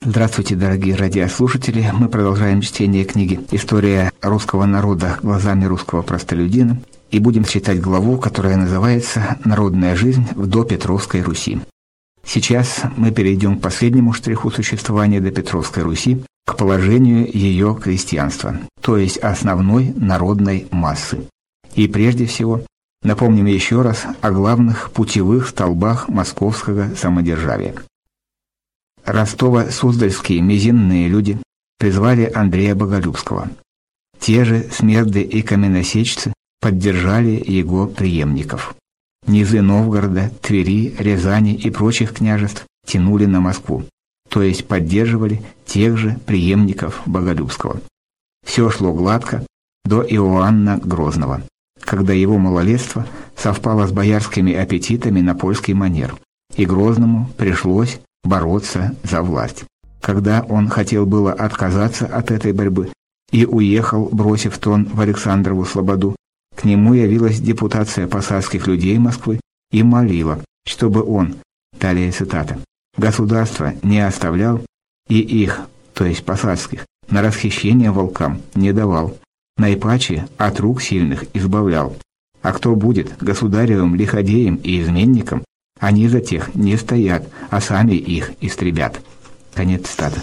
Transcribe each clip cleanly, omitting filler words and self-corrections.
Здравствуйте, дорогие радиослушатели! Мы продолжаем чтение книги «История русского народа глазами русского простолюдина» и будем читать главу, которая называется «Народная жизнь в допетровской Руси». Сейчас мы перейдем к последнему штриху существования допетровской Руси, к положению ее крестьянства, то есть основной народной массы. И прежде всего напомним еще раз о главных путевых столбах московского самодержавия. Ростово-суздальские мизинные люди призвали Андрея Боголюбского. Те же смерды и каменосечцы поддержали его преемников. Низы Новгорода, Твери, Рязани и прочих княжеств тянули на Москву, то есть поддерживали тех же преемников Боголюбского. Все шло гладко до Иоанна Грозного, когда его малолетство совпало с боярскими аппетитами на польский манер, и Грозному пришлось бороться за власть. Когда он хотел было отказаться от этой борьбы и уехал, бросив трон в Александрову слободу, к нему явилась депутация посадских людей Москвы и молила, чтобы он, далее цитата, «государство не оставлял и их, то есть посадских, на расхищение волкам не давал, наипаче от рук сильных избавлял. А кто будет государевым лиходеем и изменником, они за тех не стоят, а сами их истребят». Конец цитаты.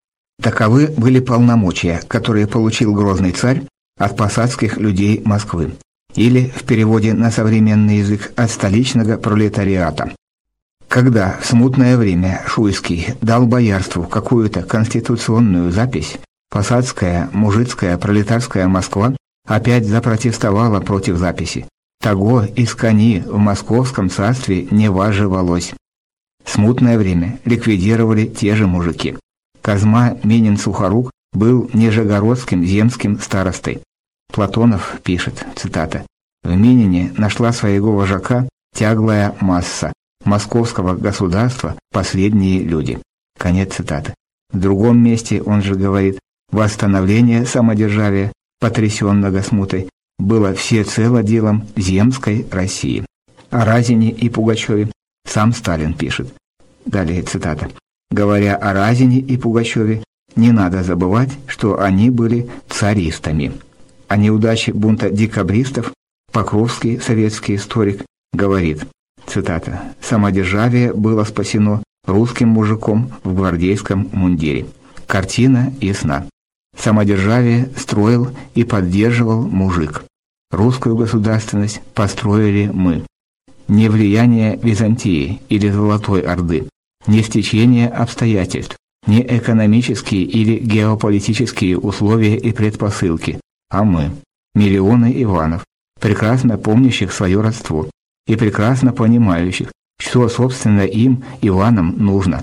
Таковы были полномочия, которые получил грозный царь от посадских людей Москвы, или, в переводе на современный язык, от столичного пролетариата. Когда в смутное время Шуйский дал боярству какую-то конституционную запись, посадская, мужицкая, пролетарская Москва опять запротестовала против записи. Того из кони в московском царстве не важивалось. Смутное время ликвидировали те же мужики. Козьма Минин-Сухорук был нижегородским земским старостой. Платонов пишет, цитата, «В Минине нашла своего вожака тяглая масса, московского государства последние люди». Конец цитаты. В другом месте он же говорит, «Восстановление самодержавия, потрясенного смутой, было всецело делом земской России». О Разине и Пугачеве сам Сталин пишет. Далее цитата. «Говоря о Разине и Пугачеве, не надо забывать, что они были царистами». О неудаче бунта декабристов Покровский, советский историк, говорит, цитата, «Самодержавие было спасено русским мужиком в гвардейском мундире. Картина ясна. Самодержавие строил и поддерживал мужик. Русскую государственность построили мы. Не влияние Византии или Золотой Орды, не стечение обстоятельств, не экономические или геополитические условия и предпосылки, а мы, миллионы Иванов, прекрасно помнящих свое родство и прекрасно понимающих, что, собственно, им, Иванам, нужно.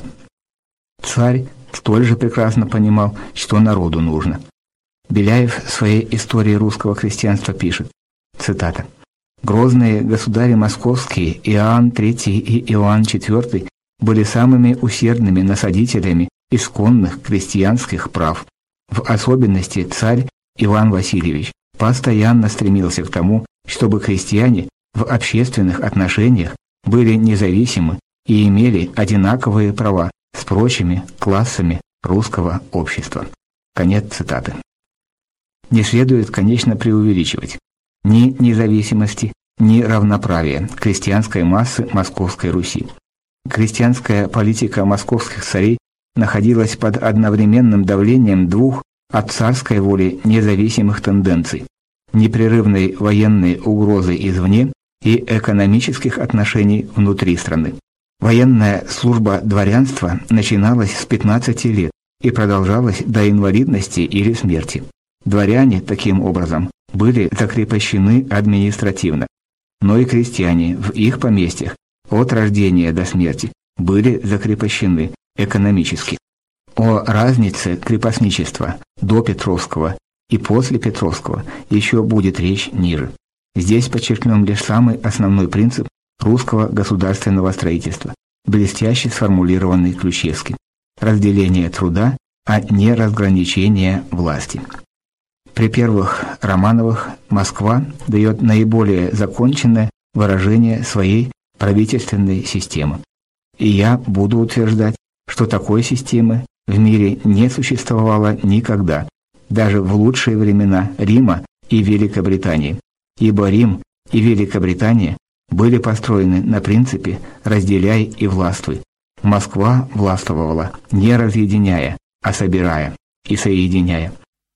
Царь столь же прекрасно понимал, что народу нужно». Беляев в своей истории русского крестьянства пишет, цитата, «Грозные государи московские Иоанн III и Иоанн IV были самыми усердными насадителями исконных крестьянских прав. В особенности царь Иван Васильевич постоянно стремился к тому, чтобы крестьяне в общественных отношениях были независимы и имели одинаковые права с прочими классами русского общества». Конец цитаты. Не следует, конечно, преувеличивать ни независимости, ни равноправия крестьянской массы Московской Руси. Крестьянская политика московских царей находилась под одновременным давлением двух от царской воли независимых тенденций – непрерывной военной угрозы извне и экономических отношений внутри страны. Военная служба дворянства начиналась с 15 лет и продолжалась до инвалидности или смерти. Дворяне, таким образом, были закрепощены административно, но и крестьяне в их поместьях от рождения до смерти были закрепощены экономически. О разнице крепостничества до Петровского и после Петровского еще будет речь ниже. Здесь подчеркнем лишь самый основной принцип русского государственного строительства, блестяще сформулированный Ключевским – разделение труда, а не разграничение власти. При первых Романовых Москва дает наиболее законченное выражение своей правительственной системы. И я буду утверждать, что такой системы в мире не существовало никогда, даже в лучшие времена Рима и Великобритании, ибо Рим и Великобритания были построены на принципе «разделяй и властвуй». Москва властвовала, не разъединяя, а собирая и соединяя.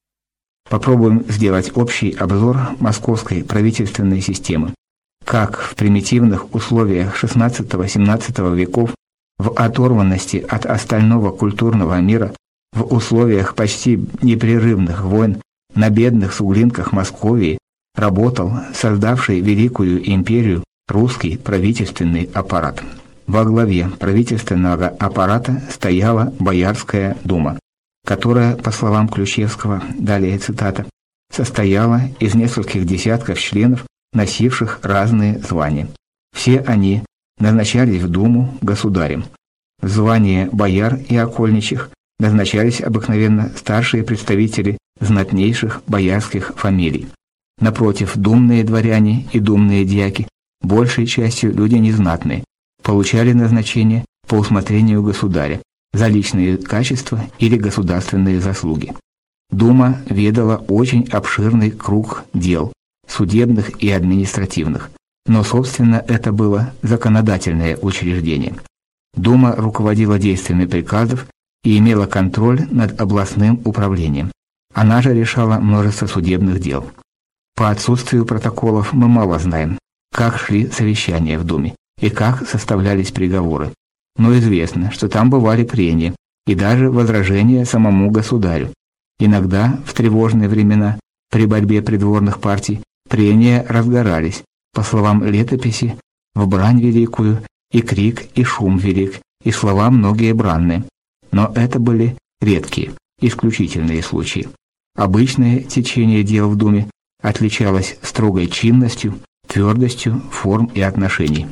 Попробуем сделать общий обзор московской правительственной системы. Как в примитивных условиях XVI-XVII веков, в оторванности от остального культурного мира, в условиях почти непрерывных войн на бедных суглинках Московии работал создавший Великую империю русский правительственный аппарат. Во главе правительственного аппарата стояла Боярская дума, которая, по словам Ключевского, далее цитата, состояла из нескольких десятков членов, носивших разные звания. Все они назначались в Думу государем. В звание бояр и окольничих назначались обыкновенно старшие представители знатнейших боярских фамилий. Напротив, думные дворяне и думные дьяки, большей частью люди незнатные, получали назначение по усмотрению государя за личные качества или государственные заслуги. Дума ведала очень обширный круг дел, судебных и административных, но, собственно, это было законодательное учреждение. Дума руководила действиями приказов и имела контроль над областным управлением. Она же решала множество судебных дел. По отсутствию протоколов мы мало знаем, как шли совещания в Думе и как составлялись приговоры. Но известно, что там бывали прения и даже возражения самому государю. Иногда, в тревожные времена, при борьбе придворных партий, прения разгорались, по словам летописи, в брань великую, и крик, и шум велик, и слова многие бранные. Но это были редкие, исключительные случаи. Обычное течение дел в Думе отличалось строгой чинностью, твердостью форм и отношений.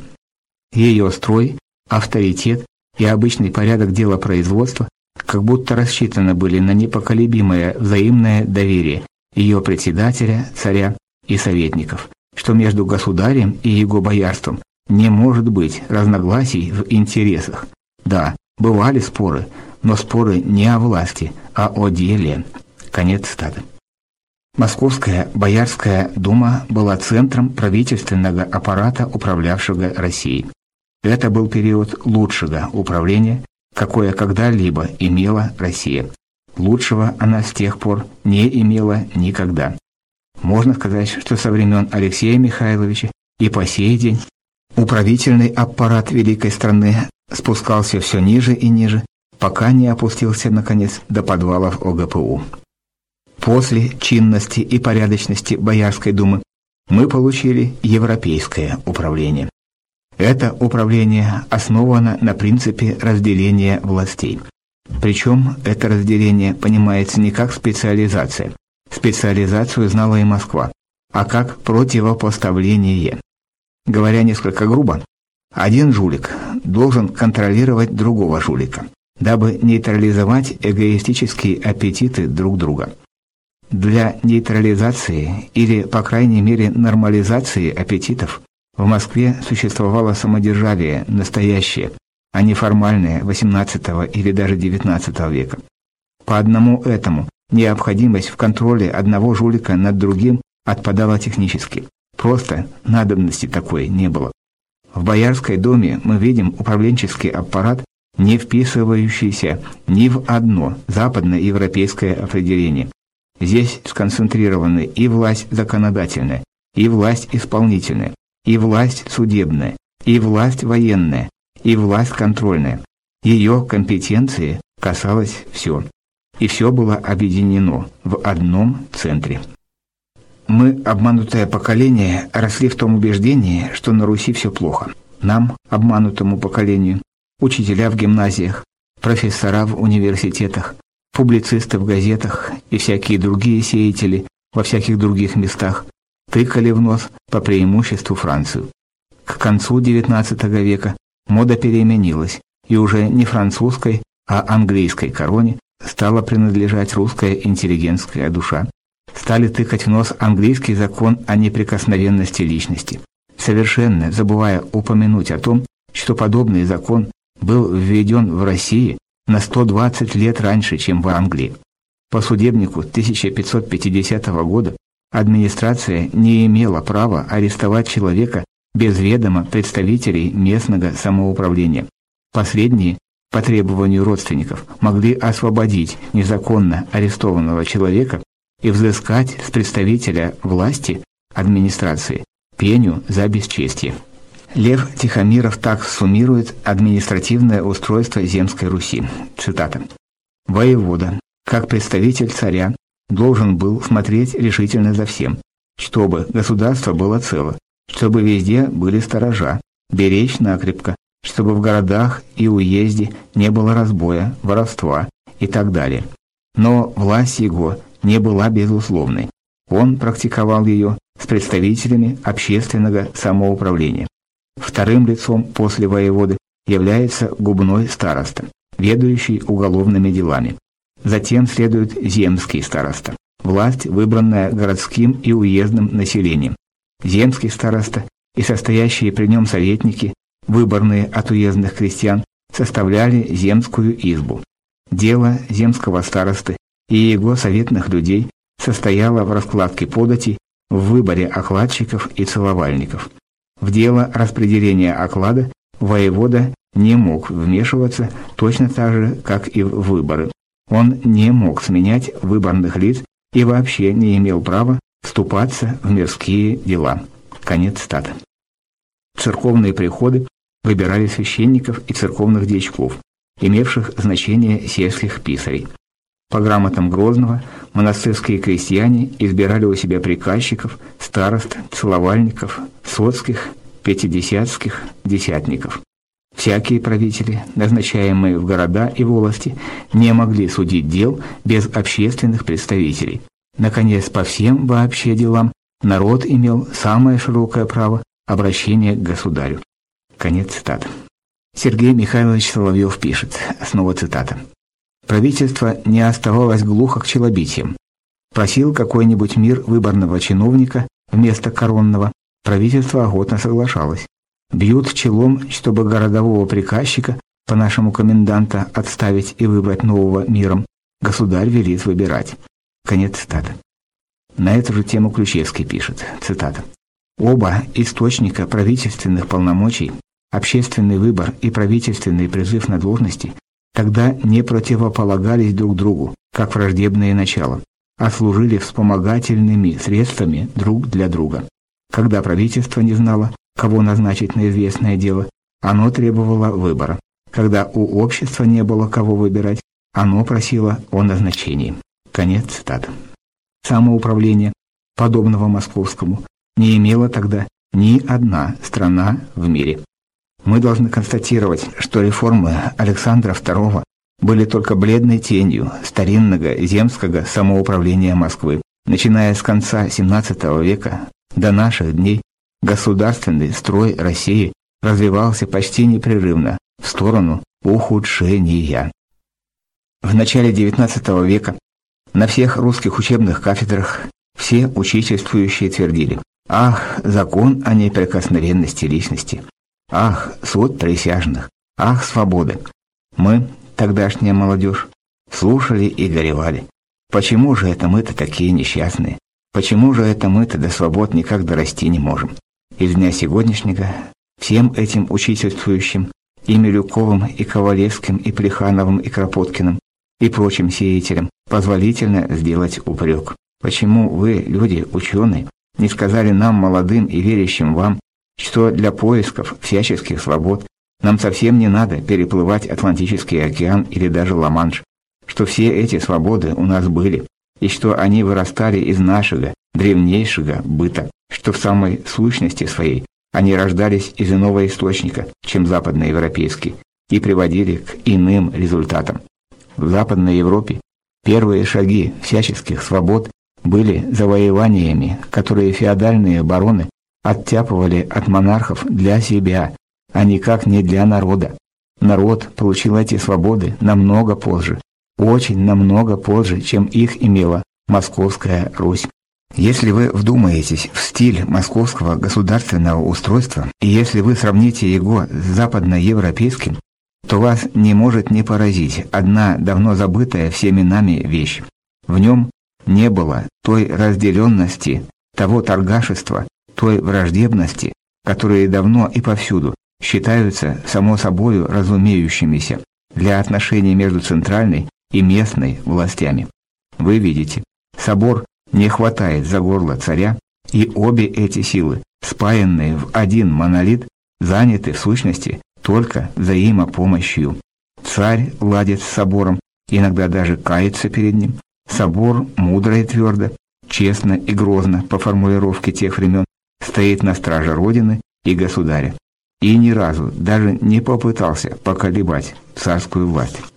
Ее строй, авторитет и обычный порядок делопроизводства как будто рассчитаны были на непоколебимое взаимное доверие ее председателя, царя и советников, что между государем и его боярством не может быть разногласий в интересах. Да, бывали споры, но споры не о власти, а о деле. Конец цитаты. Московская Боярская дума была центром правительственного аппарата, управлявшего Россией. Это был период лучшего управления, какое когда-либо имела Россия. Лучшего она с тех пор не имела никогда. Можно сказать, что со времен Алексея Михайловича и по сей день управительный аппарат великой страны спускался все ниже и ниже, пока не опустился, наконец, до подвалов ОГПУ. После чинности и порядочности Боярской думы мы получили европейское управление. Это управление основано на принципе разделения властей. Причем это разделение понимается не как специализация. Специализацию знала и Москва, а как противопоставление. Говоря несколько грубо, один жулик должен контролировать другого жулика, дабы нейтрализовать эгоистические аппетиты друг друга. Для нейтрализации или, по крайней мере, нормализации аппетитов в Москве существовало самодержавие настоящее, а не формальное XVIII или даже XIX века. По одному этому необходимость в контроле одного жулика над другим отпадала технически. Просто надобности такой не было. В Боярской думе мы видим управленческий аппарат, не вписывающийся ни в одно западноевропейское определение. Здесь сконцентрированы и власть законодательная, и власть исполнительная, и власть судебная, и власть военная, и власть контрольная. Ее компетенции касалось все. И все было объединено в одном центре. Мы, обманутое поколение, росли в том убеждении, что на Руси все плохо. Нам, обманутому поколению, учителя в гимназиях, профессора в университетах, публицисты в газетах и всякие другие сеятели во всяких других местах тыкали в нос по преимуществу Францию. К концу XIX века мода переменилась, и уже не французской, а английской короне стала принадлежать русская интеллигентская душа. Стали тыкать в нос английский закон о неприкосновенности личности, совершенно забывая упомянуть о том, что подобный закон был введен в России на 120 лет раньше, чем в Англии. По судебнику 1550 года администрация не имела права арестовать человека без ведома представителей местного самоуправления. Последние, по требованию родственников, могли освободить незаконно арестованного человека и взыскать с представителя власти администрации пеню за бесчестие. Лев Тихомиров так суммирует административное устройство Земской Руси. Цитата. «Воевода, как представитель царя, должен был смотреть решительно за всем, чтобы государство было цело, чтобы везде были сторожа, беречь накрепко, чтобы в городах и уезде не было разбоя, воровства и так далее. Но власть его не была безусловной. Он практиковал ее с представителями общественного самоуправления. Вторым лицом после воеводы является губной староста, ведающий уголовными делами. Затем следует земский староста, власть, выбранная городским и уездным населением. Земский староста и состоящие при нем советники, выборные от уездных крестьян, составляли земскую избу. Дело земского старосты и его советных людей состояло в раскладке податей, в выборе окладчиков и целовальников. В дело распределения оклада воевода не мог вмешиваться точно так же, как и в выборы. Он не мог сменять выборных лиц и вообще не имел права вступаться в мирские дела». Конец цитаты. Церковные приходы выбирали священников и церковных дьячков, имевших значение сельских писарей. По грамотам Грозного монастырские крестьяне избирали у себя приказчиков, старост, целовальников, соцких, пятидесятских, десятников. Всякие правители, назначаемые в города и волости, не могли судить дел без общественных представителей. Наконец, по всем вообще делам народ имел самое широкое право обращения к государю. Конец цитаты. Сергей Михайлович Соловьев пишет, снова цитата. «Правительство не оставалось глухо к челобитиям. Просил какой-нибудь мир выборного чиновника вместо коронного, правительство охотно соглашалось. Бьют челом, чтобы городового приказчика, по нашему коменданта, отставить и выбрать нового миром. Государь велит выбирать». Конец цитаты. На эту же тему Ключевский пишет, цитата. «Оба источника правительственных полномочий, общественный выбор и правительственный призыв на должности, тогда не противополагались друг другу, как враждебные начала, а служили вспомогательными средствами друг для друга. Когда правительство не знало, кого назначить на известное дело, оно требовало выбора. Когда у общества не было кого выбирать, оно просило о назначении». Конец цитаты. Самоуправление, подобного московскому, не имела тогда ни одна страна в мире. Мы должны констатировать, что реформы Александра II были только бледной тенью старинного земского самоуправления Москвы. Начиная с конца XVII века до наших дней государственный строй России развивался почти непрерывно в сторону ухудшения. В начале XIX века на всех русских учебных кафедрах все учительствующие твердили: «Ах, закон о неприкосновенности личности! Ах, суд присяжных! Ах, свобода!» Мы, тогдашняя молодежь, слушали и горевали. Почему же это мы-то такие несчастные? Почему же это мы-то до свобод никак дорасти не можем? Из дня сегодняшнего всем этим учительствующим, и Милюковым, и Ковалевским, и Плехановым, и Кропоткиным, и прочим сеятелям позволительно сделать упрек. Почему вы, люди ученые, не сказали нам, молодым и верящим вам, что для поисков всяческих свобод нам совсем не надо переплывать Атлантический океан или даже Ла-Манш, что все эти свободы у нас были, и что они вырастали из нашего древнейшего быта, что в самой сущности своей они рождались из иного источника, чем западноевропейский, и приводили к иным результатам. В Западной Европе первые шаги всяческих свобод были завоеваниями, которые феодальные бароны оттяпывали от монархов для себя, а никак не для народа. Народ получил эти свободы намного позже, очень намного позже, чем их имела Московская Русь. Если вы вдумаетесь в стиль московского государственного устройства, и если вы сравните его с западноевропейским, то вас не может не поразить одна давно забытая всеми нами вещь. В нем не было той разделенности, того торгашества, той враждебности, которые давно и повсюду считаются само собою разумеющимися для отношений между центральной и местной властями. Вы видите, собор не хватает за горло царя, и обе эти силы, спаянные в один монолит, заняты в сущности только взаимопомощью. Царь ладит с собором, иногда даже кается перед ним. Собор мудро и твердо, честно и грозно по формулировке тех времен стоит на страже Родины и Государя и ни разу даже не попытался поколебать царскую власть.